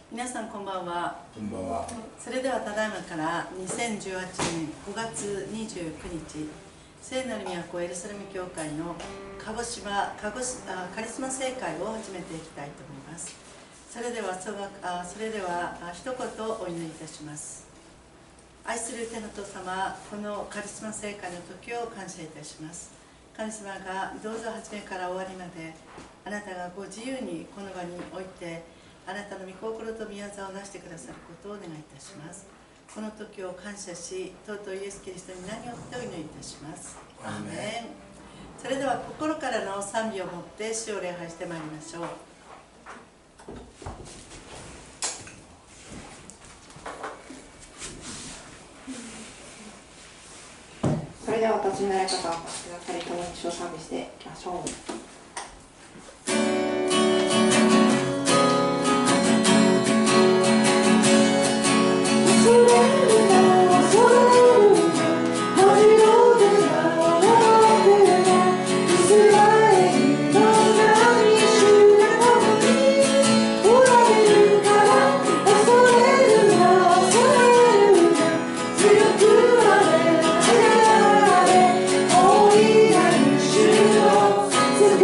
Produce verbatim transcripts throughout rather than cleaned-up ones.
皆さんこんばんは。 こんばんは。 それではただいまからにせんじゅうはちねんごがつにじゅうくにち、聖なる都エルサレム教会の鹿児島鹿児あカリスマ聖会を始めていきたいと思います。それではそあそれでは一言お祈りいたします。愛する天の父様、このカリスマ聖会の時を感謝いたします。神様がどうぞ初めから終わりまであなたがご自由にこの場においてあなたの御心と御業をなしてくださることをお願いいたします。この時を感謝し、尊いイエス・キリストに何をってお祈りいたします。アーメン。それでは心からの賛美をもって主を礼拝してまいりましょう。 それではお立ちになり方をお待ちくださり、共に主を賛美していきましょう。 主を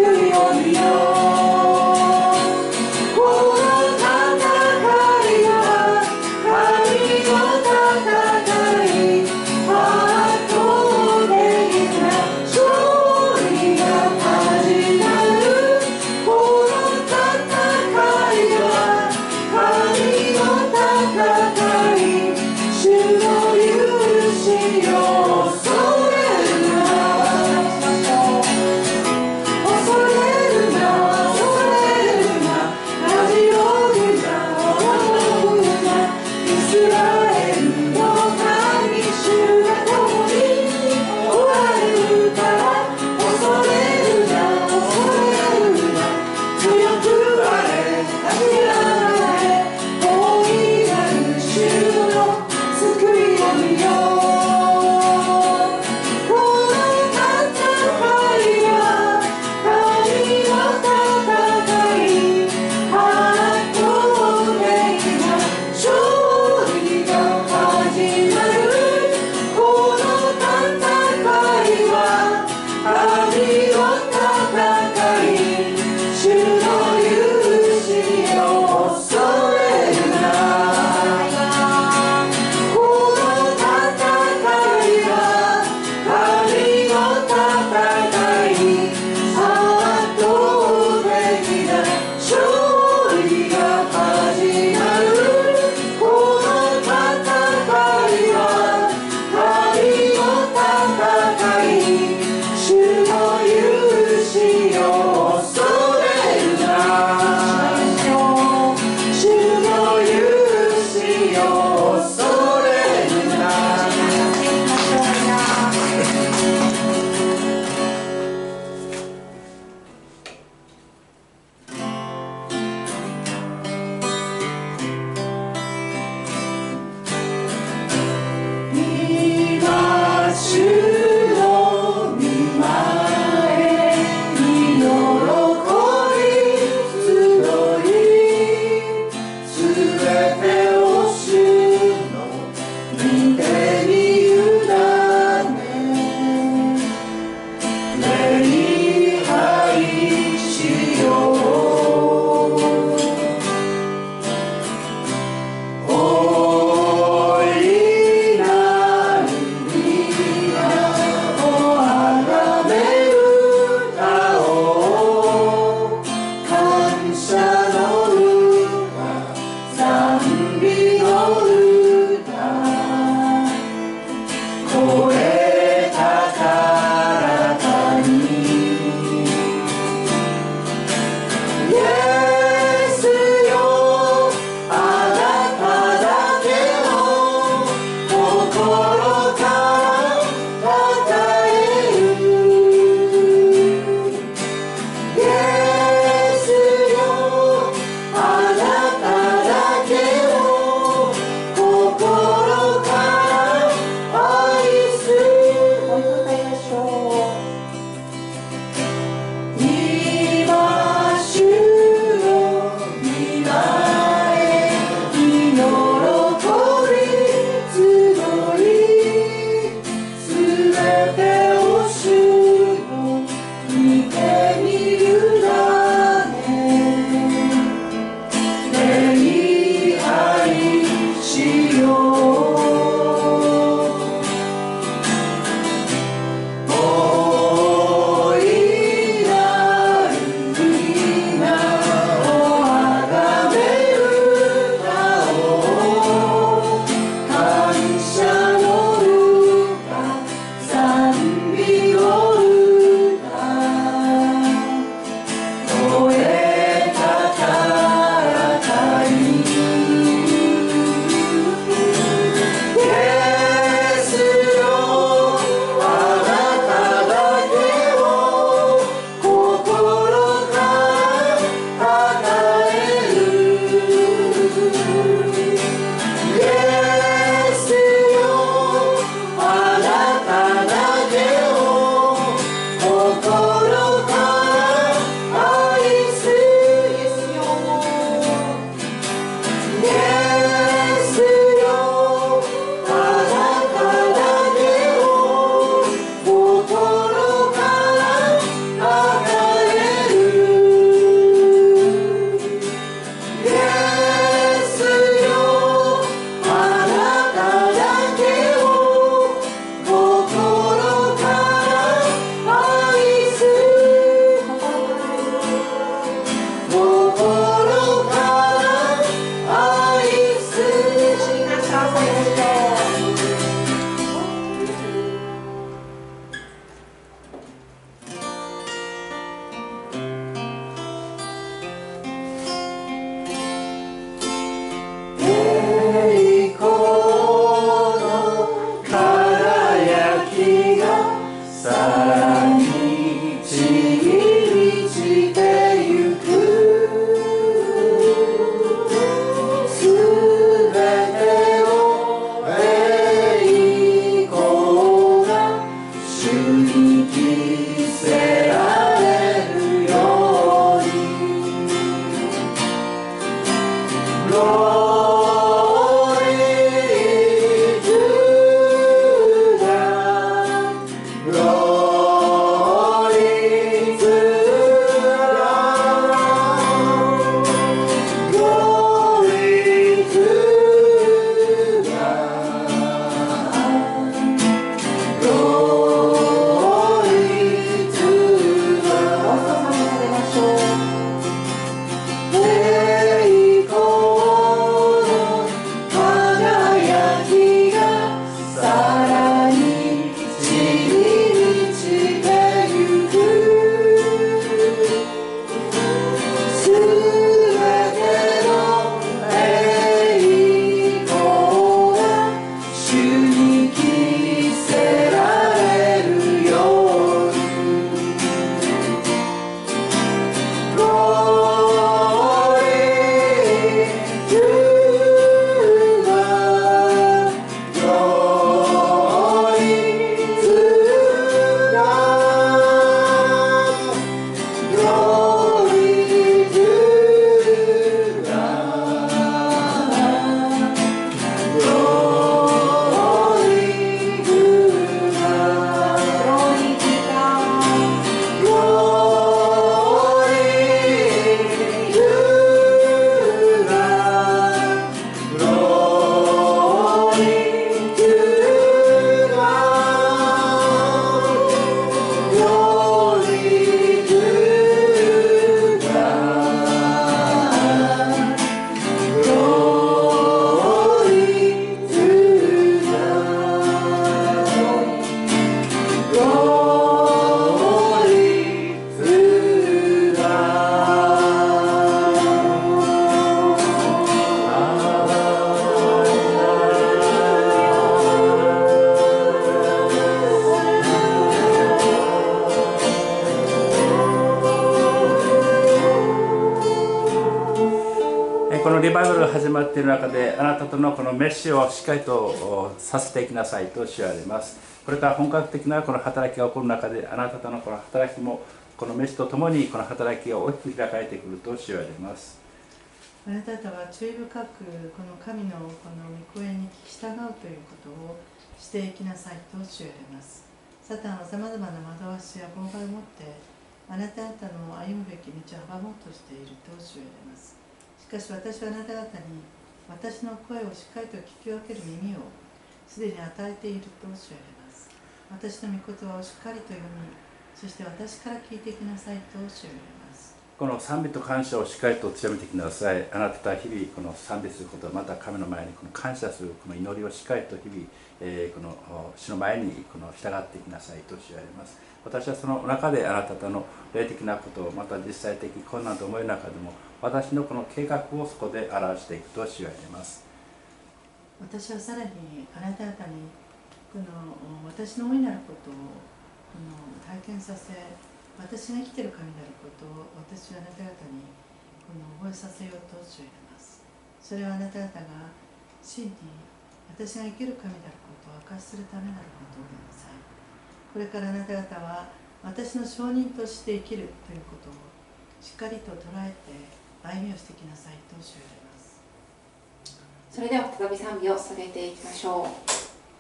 このリバイバルが始まっている中で、あなたとのこのメッシをしっかりとさせていきなさいと主は言われます。これから本格的なこの働きが起こる中で、あなたとのこの働きもこのメッシとともにこの働きが大きく開かれてくると主は言われます。 あなた方は注意深くこの神のこの御声に聞き従うということをしていきなさいと主は言われます。サタンはさまざまな惑わしや妨害を持ってあなた方の歩むべき道を阻もうとしていると主は言われます。しかし私はあなた方に私の声をしっかりと聞き分ける耳をすでに与えていると主は言われます。私の御言葉をしっかりと読み、そして私から聞いていきなさいと主は言われます。 この賛美と感謝をしっかりと強めてきなさい。あなたは日々この賛美すること、また神の前にこの感謝するこの祈りをしっかりと日々、えー、この主の前にこの従っていきなさいと主は言われます。私はその中であなたとの霊的なことを、また実際的困難と思いの中でも私のこの計画をそこで表していくと主は言われます。 私はさらにあなた方にこの私の大いなることをこの体験させ、私が生きている神であることを私はあなた方にこの覚えさせようと主は言われます。それはあなた方が真に私が生きる神であることを明かしするためなることを言いなさい。これからあなた方は私の証人として生きるということをしっかりと捉えて歩みをしてきなさいと主は言われます。 それでは再び賛美を捧げていきましょう。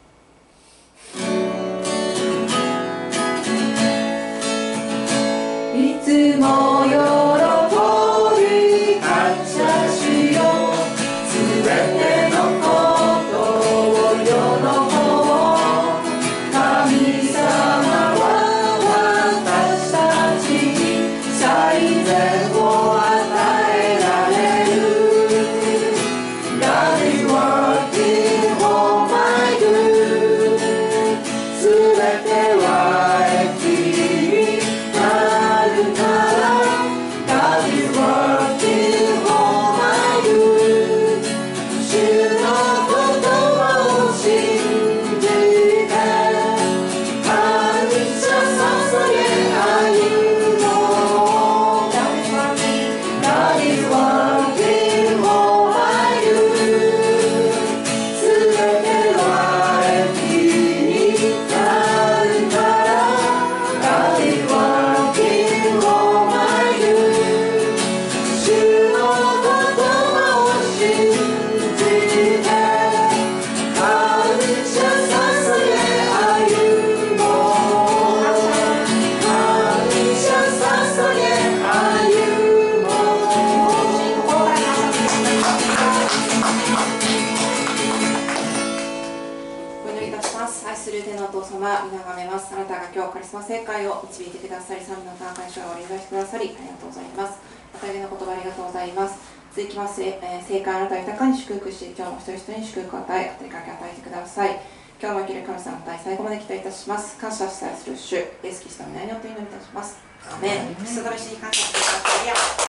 いつも喜び感謝しよう、すべてのことを喜ぼう。神様は私たちに最善を与えられる。God is working for my good. 今日カリスマ正解を導いてくださり、賛美の高い主をお願いしてくださりありがとうございます。与えの言葉ありがとうございます。続きまして、えー、正解あなたを豊かに祝福し、今日も一人一人に祝福を与え、語りかけ与えてください。今日も生きる神様の対最後まで期待いたします。感謝したりする主、イエスキリストの皆によって祈りいたします。アーメン。クリストの飯に感謝してください。